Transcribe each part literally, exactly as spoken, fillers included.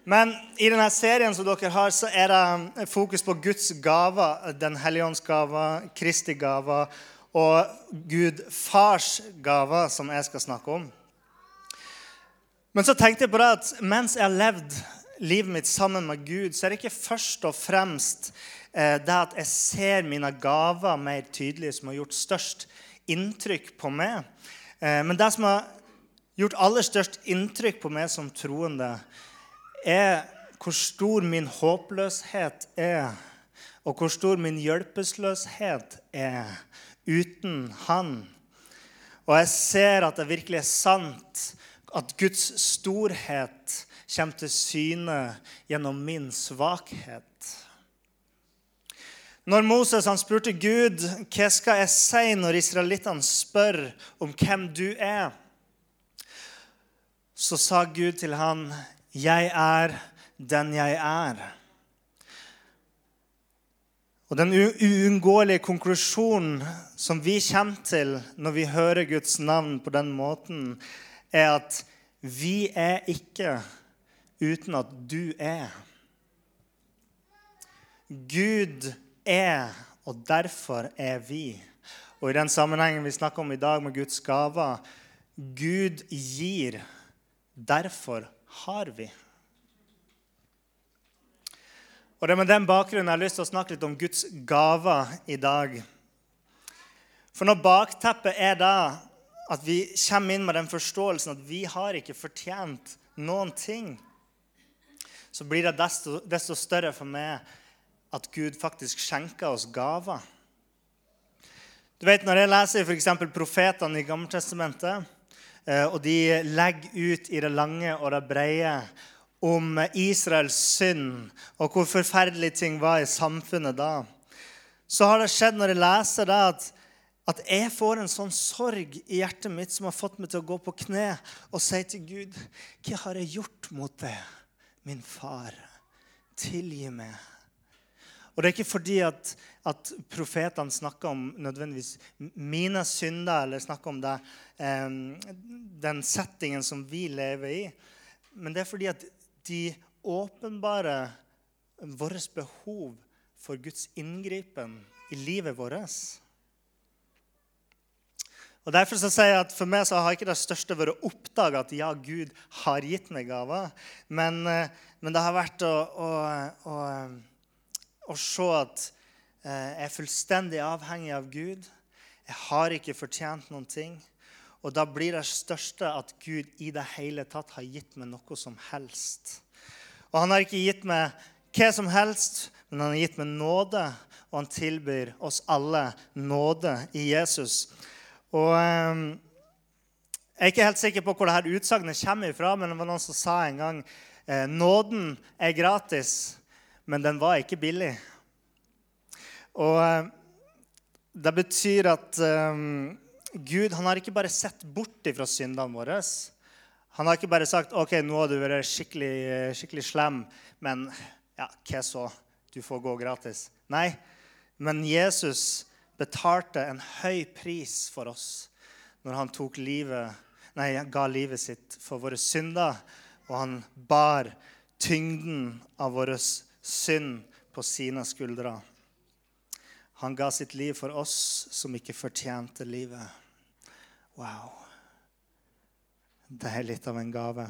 Men i denne serien som dere har, så er det fokus på Guds gave, den hellige ånds gave, Kristi gave og Gud fars gave som jeg skal snakke om. Men så tenkte jeg på det at mens jeg har levd livet mitt sammen med Gud, så er det ikke først og fremst eh, det at jeg ser mine gaver mer tydelig som har gjort størst inntrykk på meg. Eh, men det som har gjort aller størst inntrykk på meg som troende, er hvor stor min håpløshet er, og hvor stor min hjelpeløshet er uten han. Og jeg ser at det virkelig er sant at Guds storhet kommer til syne gjennom min svakhet. Når Moses han spurte Gud, hva skal jeg si når israelittene spør om hvem du er? Så sa Gud til han, jeg er den jeg er. Og den uunngåelige konklusjonen som vi kommer til når vi hører Guds navn på den måten, er at vi er ikke uten at du er. Gud er, og derfor er vi. Og i den sammenhengen vi snakker om i dag med Guds gaver, Gud gir, derfor har vi. Og det er med den bakgrunnen jeg har lyst til å snakke litt om Guds gaver i dag. For når bakteppet er da at vi kommer inn med den forståelsen at vi har ikke fortjent noen ting, så blir det desto, desto større for meg at Gud faktisk skjenker oss gaver. Du vet, når jeg leser for eksempel profetene i Gammeltestamentet, og de legger ut i det lange og det breie om Israels synd, og hvor forferdelige ting var i samfunnet da, så har det skjedd når jeg leser det at, at jeg får en sånn sorg i hjertet mitt som har fått meg til å gå på kne og si til Gud, hva har jeg gjort mot deg, min far? Tilgi meg. Og det er ikke fordi at, at profetene snakker om nødvendigvis mine synder, eller snakker om det, eh, den settingen som vi lever i. Men det er fordi at de åpenbarer vårt behov for Guds inngripen i livet vårt. Og derfor så sier jeg at for meg så har ikke det største vært å oppdage at ja, Gud har gitt meg gaver. Men, men det har vært å... å, å og se at eh, jeg er fullstendig avhengig av Gud. Jeg har ikke fortjent noen ting. Og da blir det største at Gud i det hele tatt har gitt meg noe som helst. Og han har ikke gitt meg hva som helst, men han har gitt meg nåde, og han tilbyr oss alle nåde i Jesus. Og eh, jeg er ikke helt sikker på hvor dette utsagnet kommer ifra, men det var noen som sa en gang, eh, nåden er gratis, men den var ikke billig. Og uh, det betyr at um, Gud, han har ikke bare sett bort fra syndene våre. Han har ikke bare sagt, ok, nå har du vært skikkelig, skikkelig slem, men ja, hva så? Du får gå gratis. Nei, men Jesus betalte en høy pris for oss når han tok livet, nei, ga livet sitt for våre synder, og han bar tyngden av våre synd på sine skuldre. Han ga sitt liv for oss som ikke fortjente livet. Wow. Det er litt av en gave.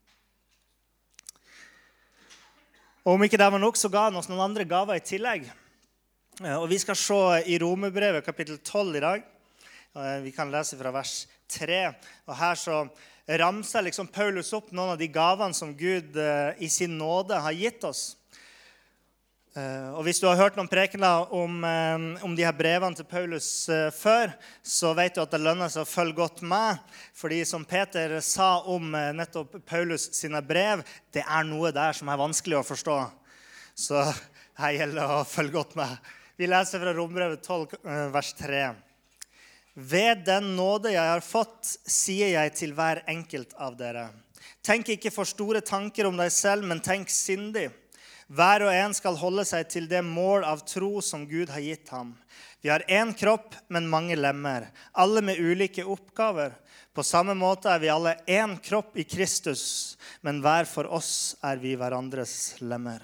Og om ikke det var nok, så ga han oss noen andre gaver i tillegg. Og vi skal se i Romerbrevet kapittel tolv i dag. Vi kan lese fra vers tre. Og her så ramser liksom Paulus opp noen av de gavene som Gud i sin nåde har gitt oss. Og hvis du har hørt noen prekener om, om de her brevene til Paulus før, så vet du at det lønner seg å følge godt med. Fordi som Peter sa om nettopp Paulus sine brev, det er noe der som er vanskelig å forstå. Så her gjelder det å følge godt med. Vi leser fra Romerbrevet tolv, vers tre. Ved den nåde jeg har fått, sier jeg til hver enkelt av dere. Tenk ikke for store tanker om deg selv, men tenk sindig. Hver og en skal holde seg til det mål av tro som Gud har gitt ham. Vi har en kropp, men mange lemmer, alle med ulike oppgaver. På samme måte er vi alle en kropp i Kristus, men hver for oss er vi hverandres lemmer.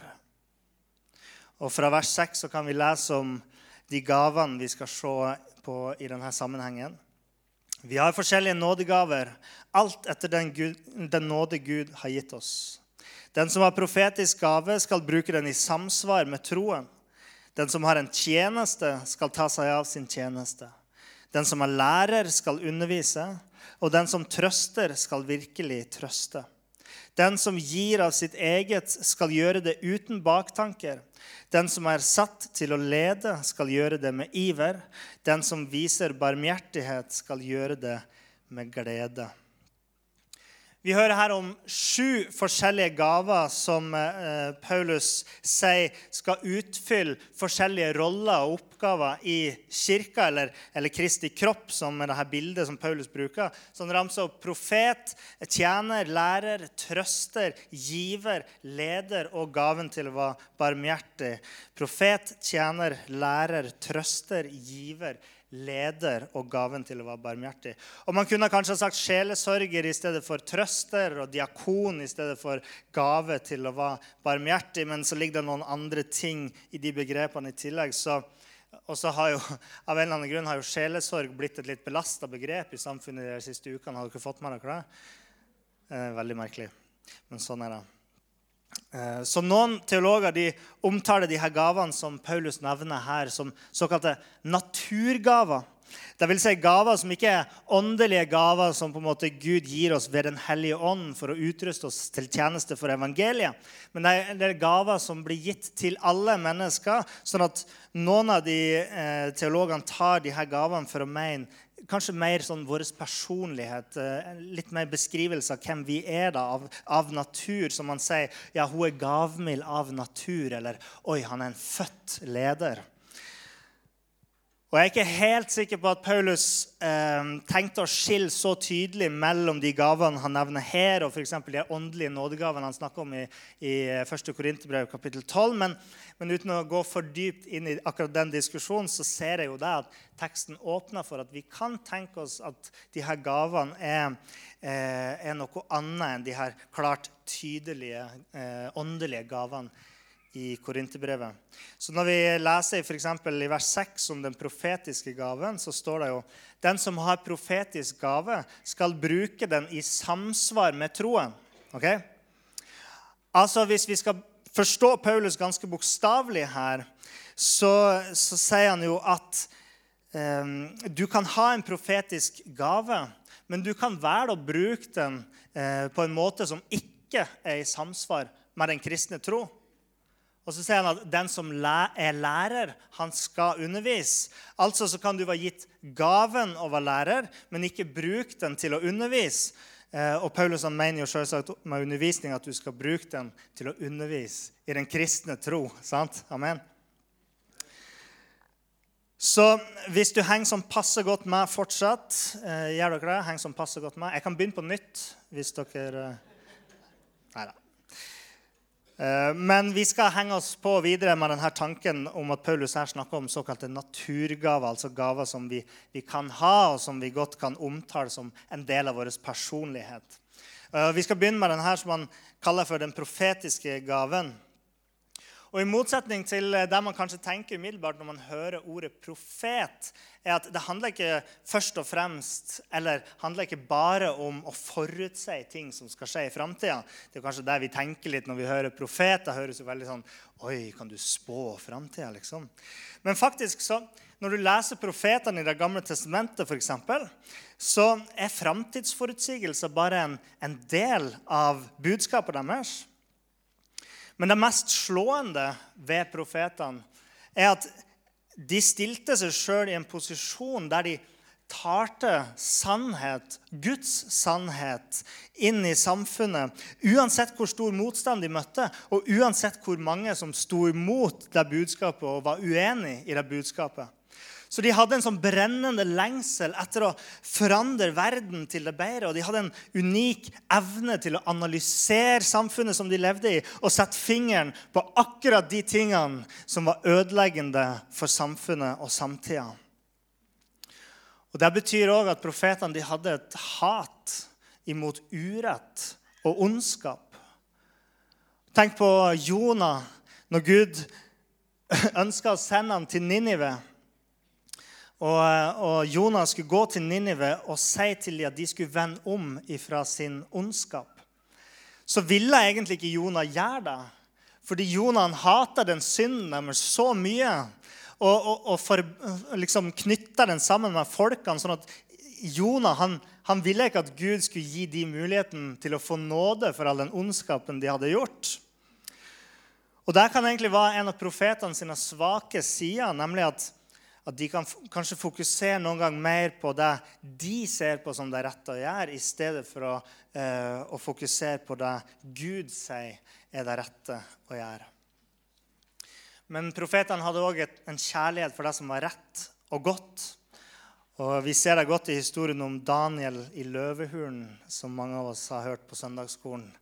Og fra vers seks så kan vi lese om de gavene vi skal se på i denne sammenhengen. Vi har forskjellige nådegaver, alt etter den, Gud, den nåde Gud har gitt oss. Den som har profetisk gave skal bruke den i samsvar med troen. Den som har en tjeneste skal ta seg av sin tjeneste. Den som er lærer skal undervise, og den som trøster skal virkelig trøste. Den som gir av sitt eget skal gjøre det uten baktanker. Den som er satt til å lede skal gjøre det med iver. Den som viser barmhjertighet skal gjøre det med glede. Vi hører her om sju forskjellige gaver som eh, Paulus sier skal utfylle forskjellige roller og oppgaver i kirka, eller, eller Kristi kropp, som er det her bildet som Paulus bruker. Så han ramser opp profet, tjener, lærer, trøster, giver, leder og gaven til å være barmhjertig. Profet, tjener, lærer, trøster, giver, leder og gaven til å være barmhjertig. Og man kunne kanskje ha sagt sjelesørger i stedet for trøster, og diakon i stedet for gave til å være barmhjertig, men så ligger det noen andre ting i de begrepene i tillegg. Så, og så har jo, av en eller annen grunn har jo sjelesorg blitt et litt belastet begrep i samfunnet de siste ukene. Har du ikke fått med dere det? Eh, veldig merkelig, men sånn er det. Så noen teologer de omtaler de her gavene som Paulus nevner her som såkalte naturgaver. Det vil si gaver som ikke er åndelige gaver som på en måte Gud gir oss ved den hellige ånd for å utruste oss til tjeneste for evangeliet. Men det er, det er gaver som blir gitt til alle mennesker, sånn at noen av de eh, teologene tar de her gavene for å mene kanskje mer sånn vår personlighet, litt mer beskrivelse av hvem vi er da, av, av natur, som man sier, ja, hun er gavmild av natur, eller, oi, han er en født leder. Og jeg er ikke helt sikker på at Paulus eh, tenkte å skille så tydelig mellom de gavene han nevner her, og for eksempel de åndelige nådegavene han snakker om i, i første Korinterbrev kapittel tolv, men, men uten å gå for dypt inn i akkurat den diskusjonen, så ser jeg jo det at teksten åpner for at vi kan tenke oss at de her gavene er, eh, er noe annet enn de her klart tydelige eh, åndelige gavene i Korinterbrevet. Så når vi leser for eksempel i vers seks om den profetiske gaven, så står det jo, den som har profetisk gave skal bruke den i samsvar med troen. Ok? Altså hvis vi skal forstå Paulus ganske bokstavelig her, så, så sier han jo at eh, du kan ha en profetisk gave, men du kan velge å bruke den eh, på en måte som ikke er i samsvar med den kristne tro. Og så sier han at den som er lærer, han skal undervise. Altså så kan du være gitt gaven å være lærer, men ikke bruke den til å undervise. Og Paulus han mener jo selvsagt med undervisning at du skal bruke den til å undervise i den kristne tro. Sant? Amen. Så hvis du henger som passer godt med fortsatt, gjør dere det? Heng som passer godt med. Jeg kan begynne på nytt hvis dere... Neida. Men vi skal henge oss på videre med denne tanken om at Paulus her snakker om såkalte naturgaver, altså gaver som vi, vi kan ha, og som vi godt kan omtale som en del av vår personlighet. Vi skal begynne med denne som man kaller for den profetiske gaven. Og i motsetning til det man kanskje tenker umiddelbart når man hører ordet profet, er at det handler ikke først og fremst, eller handler ikke bare om å forutse ting som skal skje i fremtiden. Det er kanskje det vi tenker litt når vi hører profet. Det høres jo veldig sånn, oi, kan du spå fremtiden, liksom? Men faktisk så, når du leser profetene i det gamle testamentet for eksempel, så er fremtidsforutsigelser bare en, en del av budskapet deres. Men det mest slående ved profetene er at de stilte seg selv i en posisjon der de talte sannhet, Guds sannhet, inn i samfunnet, uansett hvor stor motstand de møtte, og uansett hvor mange som sto imot det budskapet og var uenig i det budskapet. Så de hadde en sånn brennende lengsel etter å forandre verden til det bedre, og de hadde en unik evne til å analysere samfunnet som de levde i, og sette fingeren på akkurat de tingene som var ødeleggende for samfunnet og samtiden. Og det betyr også at profetene de hadde et hat imot urett og ondskap. Tenk på Jonah, når Gud ønsket å sende ham til Ninive. Og, og Jonah skulle gå til Ninive og si til dem at de skulle vende om ifra sin ondskap. Så ville egentlig ikke Jonah gjøre det. Fordi Jonah han hatet den synden deres så mye. Og, og, og for, liksom knyttet den sammen med folkene. Sånn at Jonah han, han ville ikke at Gud skulle gi de muligheten til å få nåde for all den ondskapen de hadde gjort. Og det kan egentlig være en av profetene sine svake sider, nemlig at, at de kan f- kanskje fokusere noen gang mer på det de ser på som det er rett å gjøre, i stedet for å, eh, å fokusere på det Gud sier er det rette å gjøre. Men profetene hadde også et, en kjærlighet for det som var rett og godt. Og vi ser det godt i historien om Daniel i løvehulen, som mange av oss har hørt på søndagsskolen.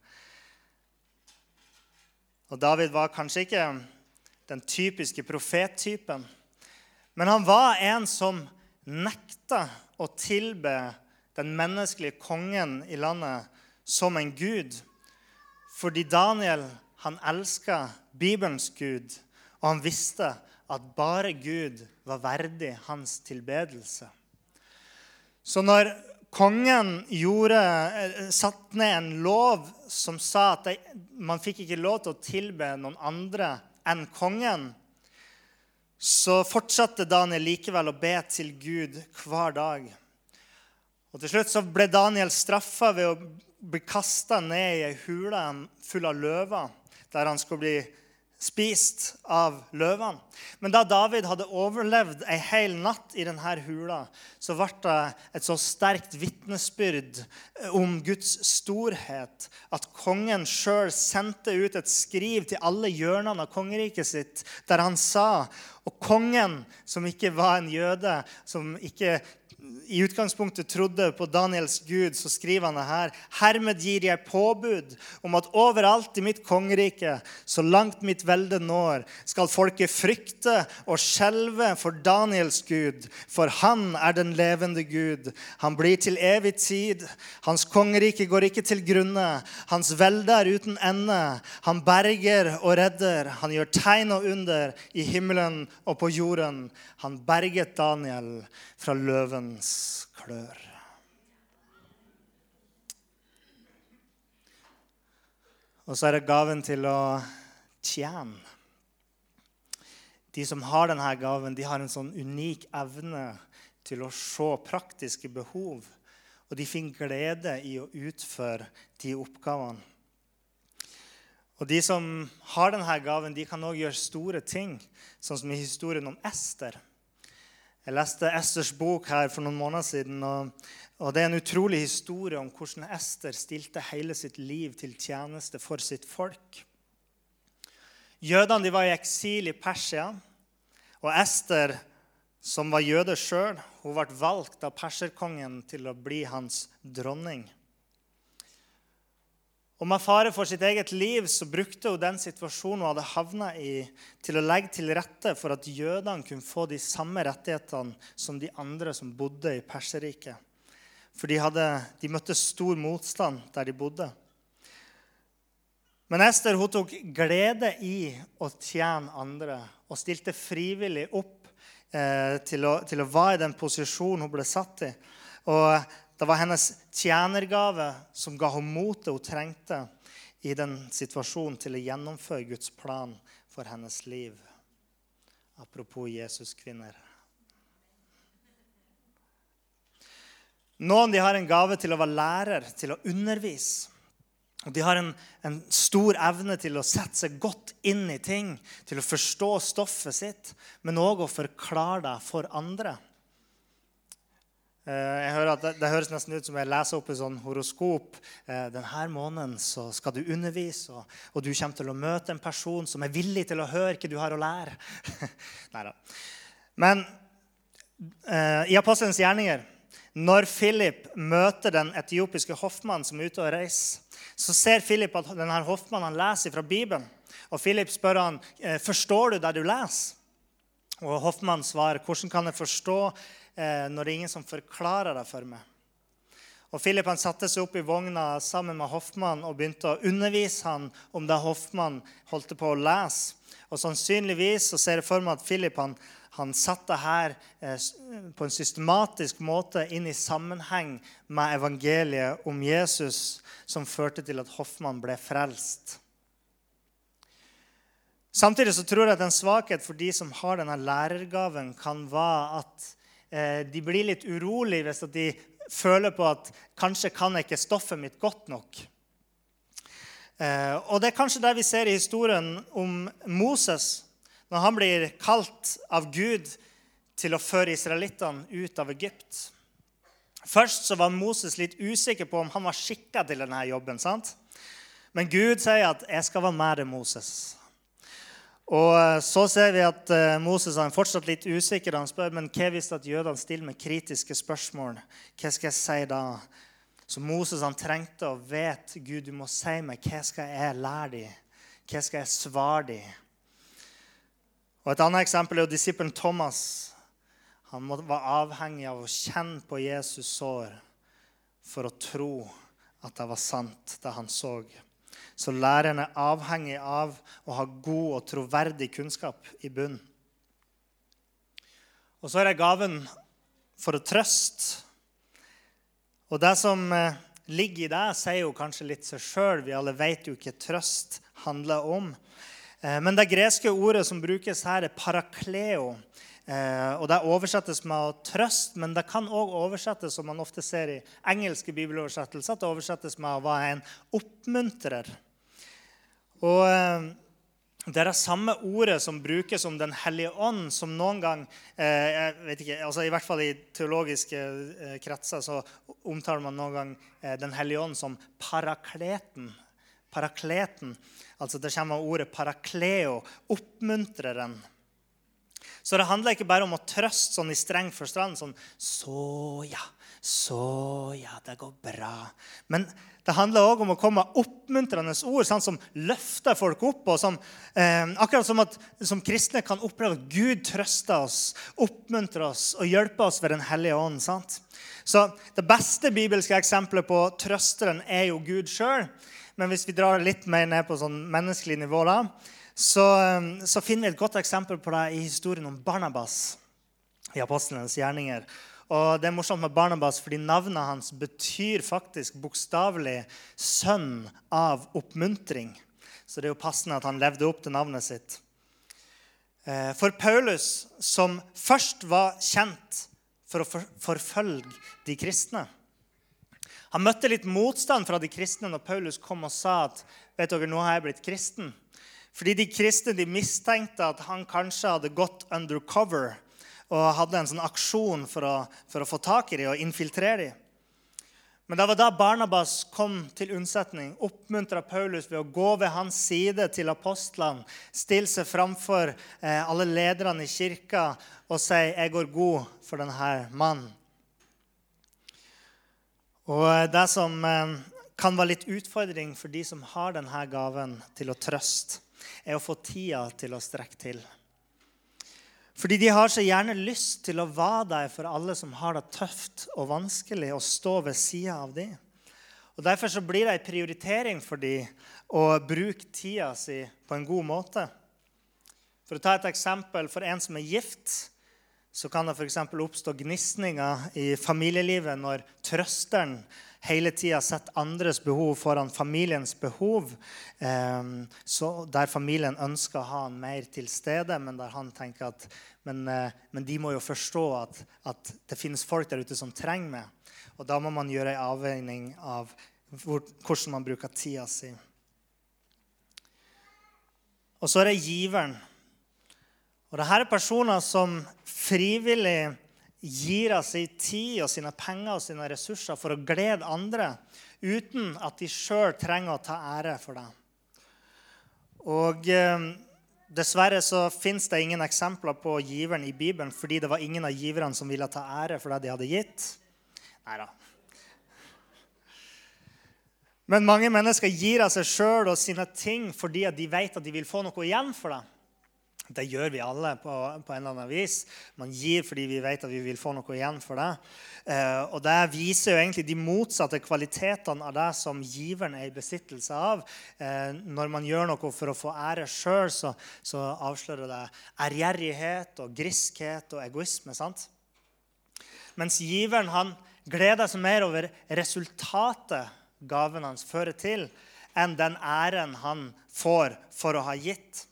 Og David var kanskje ikke den typiske profettypen, men han var en som nekta å tilbe den menneskelige kongen i landet som en gud. Fordi Daniel, han elsket Bibelens Gud, og han visste at bare Gud var verdig hans tilbedelse. Så når kongen gjorde, satt ned en lov som sa at de, man fikk ikke lov til å tilbe noen andre enn kongen, så fortsatte Daniel likevel å be til Gud hver dag. Og til slutt så ble Daniel straffet ved å bli kastet ned i en hule full av løver, der han skulle bli spist av løvene. Men da David hadde overlevd en hel natt i denne hula, så ble det et så sterkt vitnesbyrd om Guds storhet, at kongen selv sendte ut et skriv til alle hjørnene av kongeriket sitt, der han sa, og kongen som ikke var en jøde, som ikke i utgangspunktet trodde på Daniels Gud, så skriver han det her: Hermed gir jeg påbud om at overalt i mitt kongerike, så langt mitt velde når, skal folket frykte og skjelve for Daniels Gud, for han er den levende Gud. Han blir til evig tid. Hans kongerike går ikke til grunne. Hans velde er uten ende. Han berger og redder. Han gjør tegn og under i himmelen og på jorden. Han berget Daniel fra løvens klør. Og så er det gaven til å tjene. De som har denne gaven, de har en sånn unik evne til å se praktiske behov, og de finner glede i å utføre de oppgavene. Og de som har denne gaven, de kan også gjøre store ting, sånn som i historien om Ester. Jeg leste Esters bok her for noen måneder siden, og, og det er en utrolig historie om hvordan Ester stilte hele sitt liv til tjeneste for sitt folk. Jødene de var i eksil i Persia, og Ester, som var jøde selv, hun ble valgt av perserkongen til å bli hans dronning. Og med fare for sitt eget liv så brukte hun den situasjonen hun hadde havnet i til å legge til rette for at jødene kunne få de samme rettighetene som de andre som bodde i Perserriket. For de, hadde, de møtte stor motstand der de bodde. Men Ester hun tok glede i å tjene andre og stilte frivillig opp eh, til, å, til å være i den posisjonen hun ble satt i. Og det var hennes tjenergave som ga henne motet hun trengte i den situasjonen til å gjennomføre Guds plan for hennes liv. Apropos Jesus-kvinner. Noen de har en gave til å være lærer, til å undervise. Og de har en, en stor evne til å sette seg godt inn i ting, til å forstå stoffet sitt, men også å forklare det for andre. Jeg hører at det, det høres nesten ut som jeg leser opp i sånn horoskop. Denne måneden så skal du undervise, og, og du kommer til å møte en person som er villig til å høre hva du har å lære. Neida. Men eh, i Apostelens gjerninger, når Philip møter den etiopiske hoffmannen som er ute og reiser, så ser Philip at denne hoffmannen leser fra Bibelen. Og Philip spør han, forstår du det du leser? Og hoffmannen svarer, hvordan kan jeg forstå eh, når det er ingen som forklarer det for meg. Og Philip han satte seg opp i vogna sammen med Hoffmann og begynte å undervise han om det Hoffmann holdt på å lese. Og sannsynligvis så ser jeg for meg at Philip han, han satte her eh, på en systematisk måte inn i sammenheng med evangeliet om Jesus, som førte til at Hoffmann ble frelst. Samtidig så tror jeg at en svakhet for de som har denne lærergaven kan være at eh, de blir litt urolige hvis at de føler på at kanskje kan jeg ikke stoffet mitt godt nok. Eh, og det er kanskje det vi ser i historien om Moses, når han blir kalt av Gud til å føre israelittene ut av Egypt. Først så var Moses litt usikker på om han var skikket til denne jobben, sant? Men Gud sier at jeg skal være med deg, Moses. Og så ser vi at Moses er fortsatt litt usikker. Han spør, men hva hvis at jødene stiller med kritiske spørsmål? Hva skal jeg si da? Så Moses han trengte å vite, Gud, du må si meg, hva skal jeg lære dem? Hva skal jeg svare dem? Og et annet eksempel er jo disippelen Thomas. Han var avhengig av å kjenne på Jesus sår for å tro at det var sant, det han så. Så læreren er avhengig av å ha god og troverdig kunnskap i bunn. Og så er det gaven for å trøste. Og det som ligger i det, sier jo kanskje litt seg selv. Vi alle vet jo ikke trøst handler om. Men det greske ordet som brukes her er parakleo. Og det oversettes med å trøste, men det kan også oversettes, som man ofte ser i engelske bibeloversettelser, at det oversettes med å være en oppmuntrer. Og det er det samme ordet som brukes om den hellige ånd, som noen gang, jeg vet ikke, altså i hvert fall i teologiske kretser, så omtaler man noen gang den hellige ånd som parakleten. Parakleten, altså det kommer av ordet parakleo, oppmuntreren. Så det handler ikke bare om å trøste sånn i streng forstand, sånn, så ja, så ja, det går bra. Men det handler også om å komme med oppmuntrende ord, sånn som løfter folk opp, og som, eh, akkurat som at som kristne kan oppleve at Gud trøster oss, oppmuntrer oss og hjelper oss ved den hellige ånd, sant? Så det beste bibelske eksempelet på trøsteren er jo Gud selv, men hvis vi drar litt mer ned på sånn menneskelig nivå da, Så, så finner vi et godt eksempel på det i historien om Barnabas i apostlenes gjerninger. Og det er morsomt med Barnabas, fordi navnet hans betyr faktisk bokstavelig sønn av oppmuntring. Så det er jo passende at han levde opp til navnet sitt. For Paulus, som først var kjent for å forfølge de kristne, han møtte litt motstand fra de kristne når Paulus kom og sa at vet dere, nå har jeg blitt kristen. Fordi de kristne de mistenkte at han kanskje hadde gått undercover og hadde en sånn aksjon for å, for å få tak i dem og infiltrere dem. Men det var da Barnabas kom til unnsetning, oppmuntret Paulus ved å gå ved hans side til apostlene, stille seg framfor eh, alle lederne i kirka og si, jeg går god for denne mannen. Og det som eh, kan være litt utfordring for de som har denne gaven til å trøste, er å få tida til å strekke til. Fordi de har så gjerne lyst til å være der for alle som har det tøft og vanskelig å stå ved siden av dem. Og derfor så blir det en prioritering for dem å bruke tida si på en god måte. For å ta et eksempel, for en som er gift, så kan det for eksempel oppstå gnisninger i familielivet når trøsteren hele tiden setter andres behov foran familiens behov, så der familien ønsker å ha han mer til stede, men der han tenker at men, men de må jo forstå at, at det finnes folk der ute som trenger meg. Og da må man gjøre en avveining av hvor, hvordan man bruker tida si. Og så er det giveren. Og dette er personer som frivillig gir av sin tid og sine penger og sine ressurser for å glede andre, uten at de selv trenger å ta ære for det. Og eh, dessverre så finnes det ingen eksempler på giveren i Bibelen, fordi det var ingen av giverne som ville ta ære for det de hadde gitt. Neida. Men mange mennesker gir av seg selv og sine ting fordi de vet at de vil få noe igjen for det. Det gjør vi alle på, på en eller annen vis. Man gir fordi vi vet at vi vil få noe igjen for det. Eh, og det viser jo egentlig de motsatte kvalitetene av det som giveren er i besittelse av. Eh, når man gjør noe for å få ære selv, så, så avslører det ærgjerrighet og griskhet og egoisme, sant? Mens giveren, han gleder seg mer over resultatet gaven hans fører til, enn den æren han får for å ha gitt.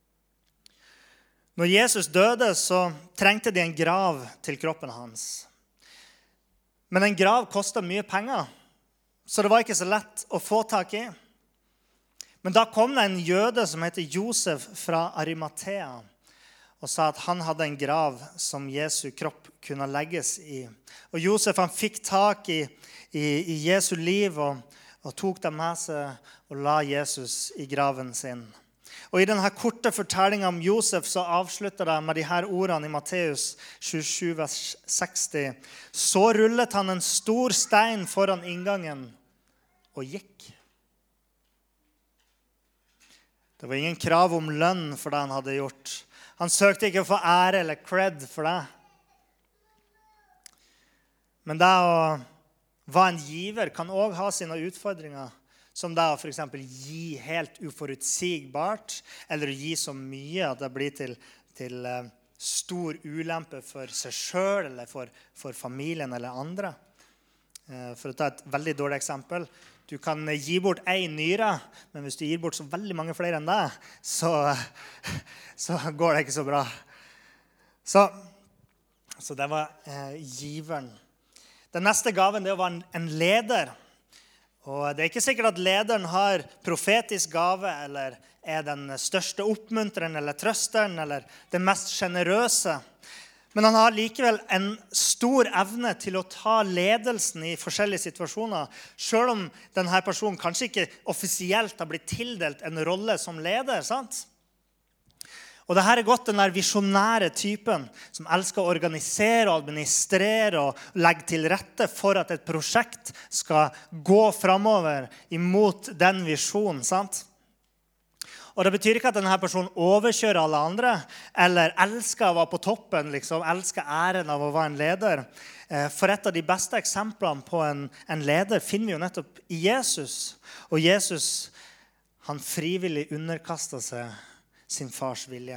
Når Jesus døde, så trengte de en grav til kroppen hans. Men en grav kostet mye penger, så det var ikke så lett å få tak i. Men da kom det en jøde som heter Josef fra Arimathea, og sa at han hadde en grav som Jesu kropp kunne legges i. Og Josef, han fikk tak i, i, i Jesu liv, og, og tok dem med seg og la Jesus i graven sin. Og i denne korte fortellingen om Josef så avslutter det med de her ordene i Matteus tjuesju, vers seksti. Så rullet han en stor stein foran inngangen og gikk. Det var ingen krav om lønn for det han hadde gjort. Han søkte ikke å få ære eller cred for det. Men det å være en giver kan også ha sine utfordringer. Som det å for eksempel gi helt uforutsigbart, eller gi så mye at det blir til, til stor ulempe for seg selv, eller for, for familien eller andre. For å ta et veldig dårlig eksempel. Du kan gi bort en nyre, men hvis du gir bort så veldig mange flere enn det, så, så går det ikke så bra. Så, så det var eh, giveren. Den neste gaven det var en, en leder. Og det er ikke sikkert at lederen har profetisk gave, eller er den største oppmuntreren, eller trøsteren, eller den mest generøse. Men han har likevel en stor evne til å ta ledelsen i forskjellige situasjoner, selv om denne personen kanskje ikke offisielt har blitt tildelt en rolle som leder, sant? Og dette er godt den der visjonære typen som elsker å organisere og administrere og legge til rette for at et prosjekt skal gå fremover imot den visjonen, sant? Og det betyr ikke at denne personen overkjører alle andre, eller elsker å være på toppen, liksom, elsker æren av å være en leder. For et av de beste eksemplene på en, en leder finner vi jo nettopp i Jesus. Og Jesus, han frivillig underkastet seg sin fars vilje.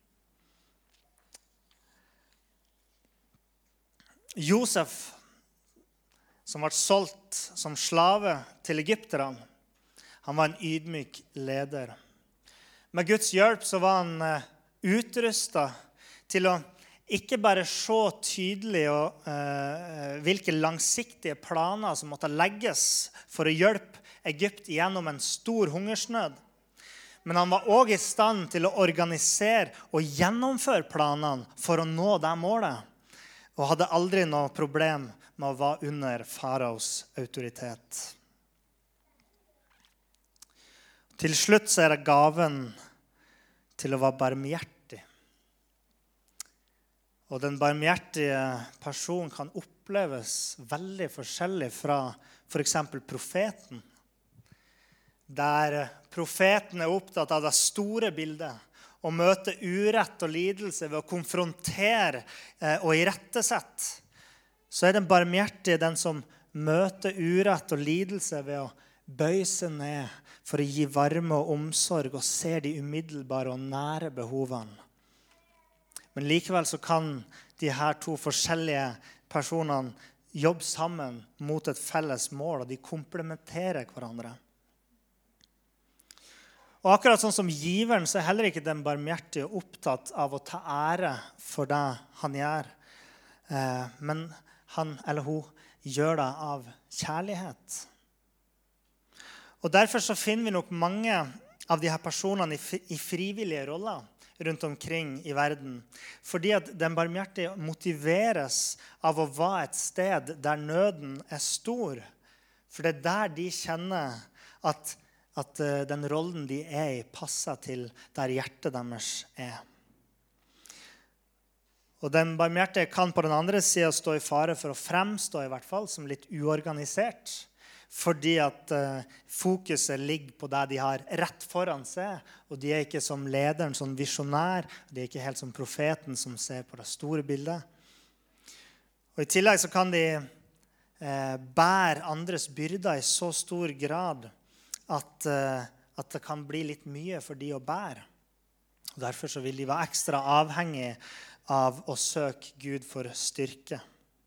Josef, som ble solgt som slave til egypterne, han var en ydmyk leder. Med Guds hjelp så var han utrustet til å ikke bare se tydelig og, uh, hvilke langsiktige planer som måtte legges for å hjelpe Egypt gjennom en stor hungersnød. Men han var også i stand til å organisere og gjennomføre planene for å nå det målet. Og hadde aldri noe problem med å være under faraos autoritet. Til slutt så er det gaven til å være barmhjertig. Og den barmhjertige personen kan oppleves veldig forskjellig fra for eksempel profeten. Der profeten er opptatt av det store bildet og møter urett og lidelse ved å konfrontere og irettesette, så er den barmhjertige den som møter urett og lidelse ved å bøye seg ned for å gi varme og omsorg og ser de umiddelbare og nære behovene. Men likevel så kan de her to forskjellige personene jobbe sammen mot et felles mål, og de komplementerer hverandre. Og akkurat sånn som giveren, så er heller ikke den barmhjertige opptatt av å ta ære for det han gjør. Eh, men han eller hun gjør det av kjærlighet. Og derfor så finner vi nok mange av de her personene i frivillige roller rundt omkring i verden. Fordi at den barmhjertige motiveres av å være et sted der nøden er stor. For det er der de kjenner at at den rollen de er i passer til der hjertet deres er. Og den barmhjertige kan på den andre siden stå i fare for å fremstå i hvert fall som litt uorganisert. fordi at uh, fokuset ligger på det de har rett foran seg, og de er ikke som lederen, som visjonær, de er ikke helt som profeten som ser på det store bildet. Og i tillegg så kan de uh, bære andres byrder i så stor grad at, uh, at det kan bli litt mye for de å bære. Og derfor så vil de være ekstra avhengige av å søke Gud for styrke.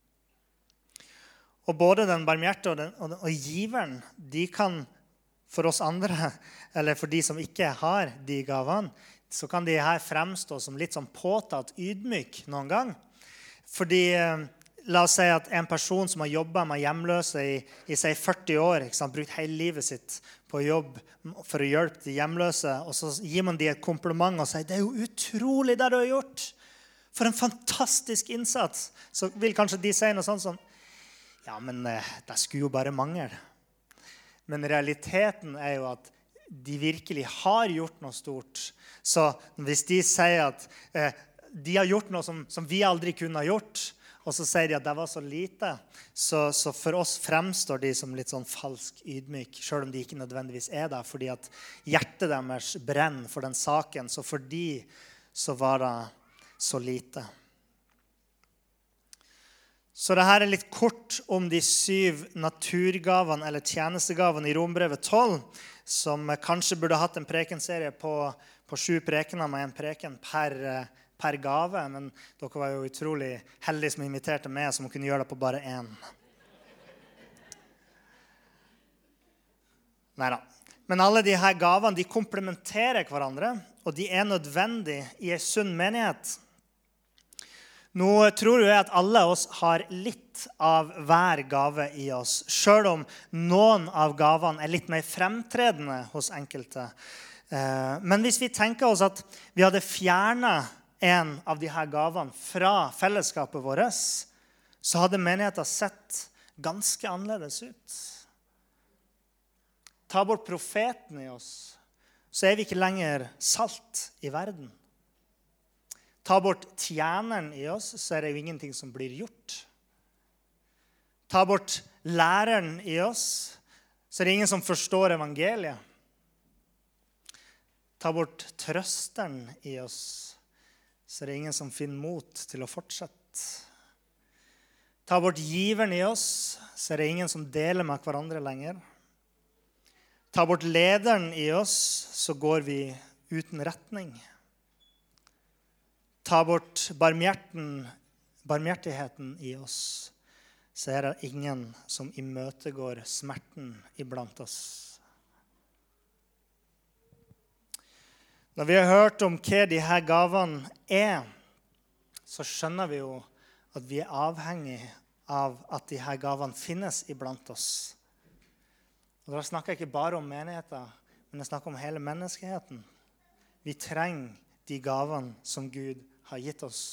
Og både den barmhjertige og, den, og, og giveren, de kan for oss andre, eller for de som ikke har de gavene, så kan de her fremstå som litt sånn påtatt ydmyk noen gang. Fordi, la oss si at en person som har jobbet med hjemløse i, i seg førti år, ikke sant, brukt hele livet sitt på jobb for å hjelpe de hjemløse, og så gir man de et kompliment og sier, det er jo utrolig det du har gjort. For en fantastisk innsats. Så vil kanskje de si noe sånt som, ja, men det skulle jo bare mangle. Men realiteten er jo at de virkelig har gjort noe stort. Så hvis de sier at eh, de har gjort noe som, som vi aldri kunne ha gjort, og så sier de at det var så lite, så, så for oss fremstår de som litt sånn falsk ydmyk, selv om de ikke nødvendigvis er det, fordi at hjertet deres brenner for den saken, så for de så var det så lite. Så dette er litt kort om de syv naturgavene eller tjenestegavene i Rombrevet tolv, som kanskje burde hatt en prekenserie på, på sju prekener med en preken per, per gave, men dere var jo utrolig heldige som inviterte meg, som kunne gjøre det på bare én. Neida. Men alle de her gavene, de komplementerer hverandre, og de er nødvendige i en sunn menighet. Nå tror jeg at alle oss har litt av hver gave i oss, selv om noen av gavene er litt mer fremtredende hos enkelte. Men hvis vi tenker oss at vi hadde fjernet en av de her gavene fra fellesskapet vårt, så hadde menigheten sett ganske annerledes ut. Ta bort profeten i oss, så er vi ikke lenger salt i verden. Ta bort tjeneren i oss, så er det jo ingenting som blir gjort. Ta bort læreren i oss, så er det ingen som forstår evangeliet. Ta bort trøsteren i oss, så er det ingen som finner mot til å fortsette. Ta bort giveren i oss, så er det ingen som deler med hverandre lenger. Ta bort lederen i oss, så går vi uten retning. Ta bort barmhjerten, barmhjertigheten i oss, så er det ingen som imøtegår smerten iblant oss. Når vi har hørt om hva de her gavene er, så skjønner vi jo at vi er avhengig av at de her gavene finnes iblant oss. Og da snakker jeg ikke bare om menigheten, men jeg snakker om hele menneskeheten. Vi trenger de gavene som Gud har gitt oss.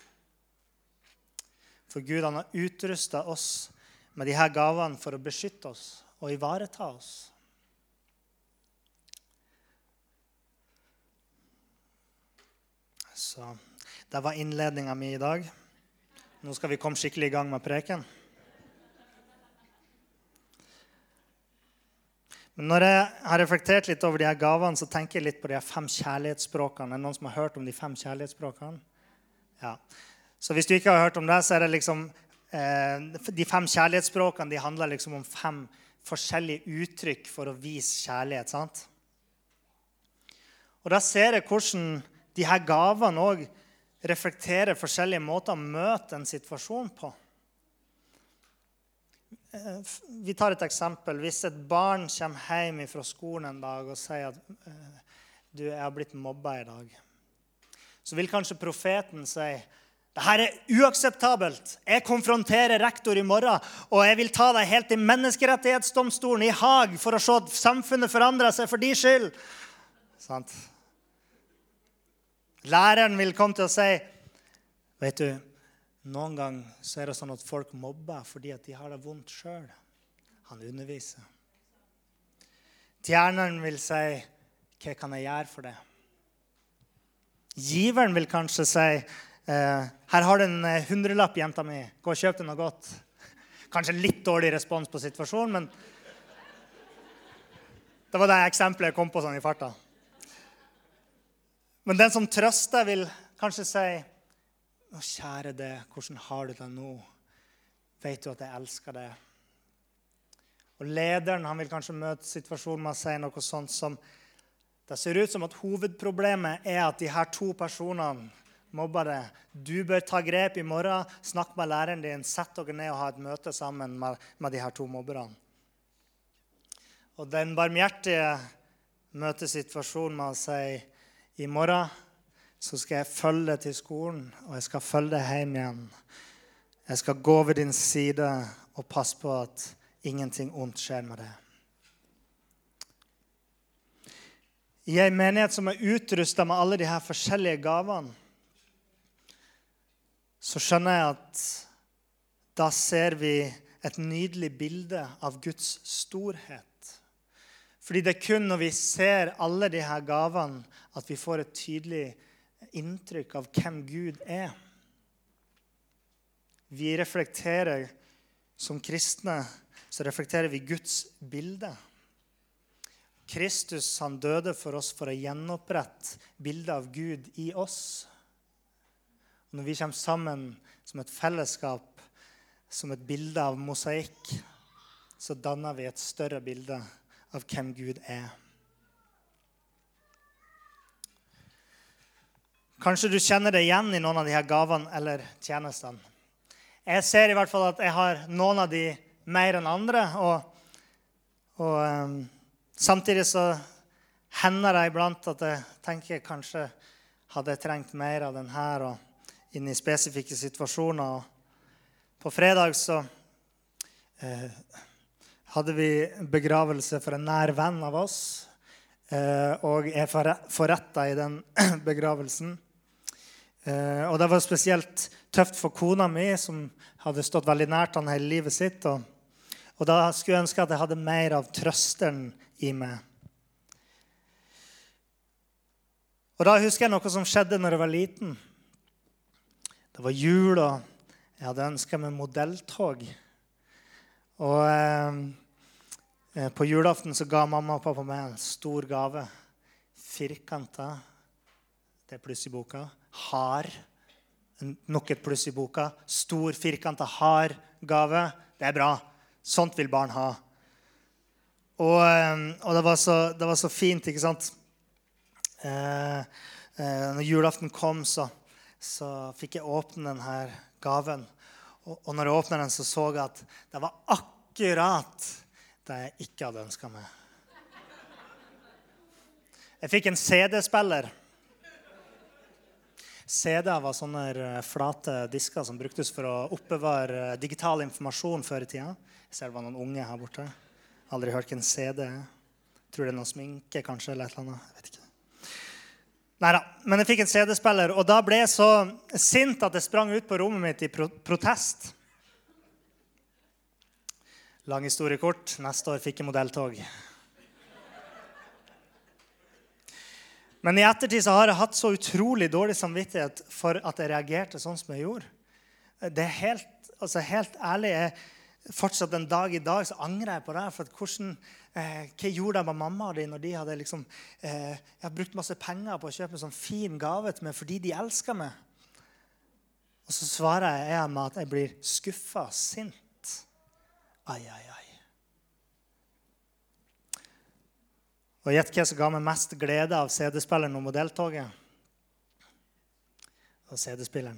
For Gud han har utrustet oss med de her gavene for å beskytte oss og ivareta oss. Så det var innledningen min i dag. Nå skal vi komme skikkelig i gang med preken. Men når jeg har reflektert litt over de her gavene, så tenker jeg litt på de her fem kjærlighetsspråkene. Er det noen som har hørt om de fem kjærlighetsspråkene? Ja. Så hvis du ikke har hørt om det, så er det liksom eh, de fem kjærlighetsspråkene, de handler liksom om fem forskjellige uttrykk for å vise kjærlighet, sant? Og da ser jeg hvordan de her gavene også reflekterer forskjellige måter å møte en situasjon på. Vi tar et eksempel. Hvis et barn kommer hjem fra skolen en dag og sier at du, jeg har blitt mobbet i dag, så vil kanskje profeten si, det her er uakseptabelt. Jeg konfronterer rektor i morgen, og jeg vil ta deg helt til menneskerettighetsdomstolen i Haag for å se at samfunnet forandrer seg for din skyld. Sant? Læreren vil komme til å si, vet du, noen gang så er det sånn at folk mobber fordi at de har det vondt selv. Han underviser. Tjeneren vil si, hva kan jeg gjøre for det? Giveren vil kanskje si, eh, her har du en hundrelapp, jenta mi. Gå og kjøp deg noe godt. Kanskje litt dårlig respons på situasjonen, men, Det var det eksempelet jeg kom på sånn i farta. Men den som trøster vil kanskje si, «Å, kjære det, hvordan har du det nå? Vet du at jeg elsker det?» Og lederen han vil kanskje møte situasjonen med å si noe sånt som, det ser ut som at hovedproblemet er at de her to personene mobber det. Du bør ta grep i morgen, snakk med læreren din, sett dere ned og ha et møte sammen med, med de her to mobberne. Og den barmhjertige møter situasjonen med å si, i morgen så skal jeg følge deg til skolen, og jeg skal følge deg hjem igjen. Jeg skal gå ved din side og passe på at ingenting ondt skjer med det. I en menighet som er utrustet med alle de her forskjellige gavene, så skjønner jeg at da ser vi et nydelig bilde av Guds storhet. Fordi det er kun når vi ser alle de her gavene at vi får et tydelig inntrykk av hvem Gud er. Vi reflekterer som kristne, så reflekterer vi Guds bilde. Kristus han døde for oss for å gjenopprette bildet av Gud i oss. Og når vi kommer sammen som et fellesskap, som et bilde av mosaikk, så danner vi et større bilde av hvem Gud er. Kanskje du kjenner deg igjen i noen av de her gavene eller tjenestene. Jeg ser i hvert fall at jeg har noen av de mer enn andre, og, og um, samtidig så hender det iblant at jeg tenker kanskje hadde jeg trengt mer av den her, og inn i spesifikke situasjoner. Og på fredag så eh, hadde vi begravelse for en nær venn av oss, eh, og jeg forrettet i den begravelsen. Eh, og det var spesielt tøft for kona mi, som hadde stått veldig nært han hele livet sitt, og, og da skulle jeg ønske at jeg hadde mer av trøsteren i meg. Og da husker jeg noe som skjedde når jeg var liten. Det var jul, og jeg hadde ønsket meg modelltog. Og eh, på julaften så ga mamma og pappa meg en stor gave. Firkantet. Det er pluss i boka. Har. Nok et pluss i boka. Stor, firkantet, har gave. Det er bra. Sånt vil barn ha. Og, og det, var så, det var så fint, ikke sant? Eh, eh, når julaften kom, så, så fikk jeg åpne denne gaven. Og, og når jeg åpnet den, så så jeg at det var akkurat det jeg ikke hadde ønsket meg. Jeg fikk en C D-spiller. C D-er var sånne flate disker som bruktes for å oppbevare digital informasjon før i tiden. Jeg ser det var noen unge her borte. Aldri hørt hva en C D er. Tror det er noe sminke kanskje, eller et eller annet. Jeg vet ikke. Neida, men jeg fikk en C D-spiller, og da ble jeg så sint at jeg sprang ut på rommet mitt i pro- protest. Lang historie kort. Neste år fikk jeg modelltog. Men i ettertid så har jeg hatt så utrolig dårlig samvittighet for at jeg reagerte sånn som jeg gjorde. Det er helt, altså helt ærlig, jeg, fortsatt en dag i dag så angrer jeg på det. For at hvordan, eh, hva gjorde jeg med mamma og de når de hadde liksom, eh, jeg har brukt masse penger på å kjøpe en sånn fin gave til meg fordi de elsker meg. Og så svarer jeg med at jeg blir skuffet, sint. Ai, ai, ai. Og gjett hva som ga meg mest glede av C D-spilleren og modelltoget? Og C D-spilleren.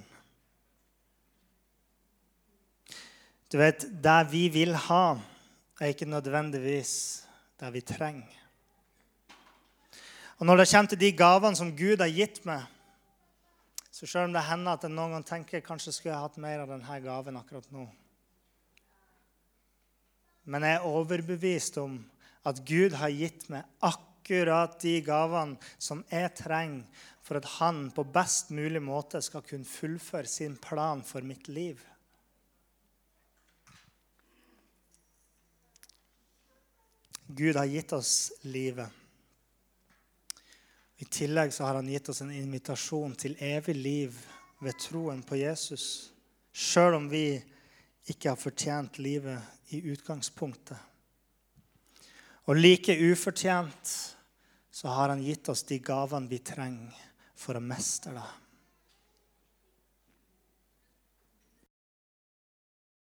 Du vet, det vi vil ha er ikke nødvendigvis det vi trenger. Og når det kommer til de gavene som Gud har gitt meg, så selv om det hender at jeg noen gang tenker kanskje skulle jeg hatt mer av denne gaven akkurat nå. Men jeg er overbevist om at Gud har gitt meg akkurat de gavene som jeg trenger for at han på best mulig måte skal kunne fullføre sin plan for mitt liv. Gud har gitt oss livet. I tillegg så har han gitt oss en invitasjon til evig liv ved troen på Jesus, selv om vi ikke har fortjent livet i utgangspunktet. Og like ufortjent så har han gitt oss de gavene vi trenger for å mestre det.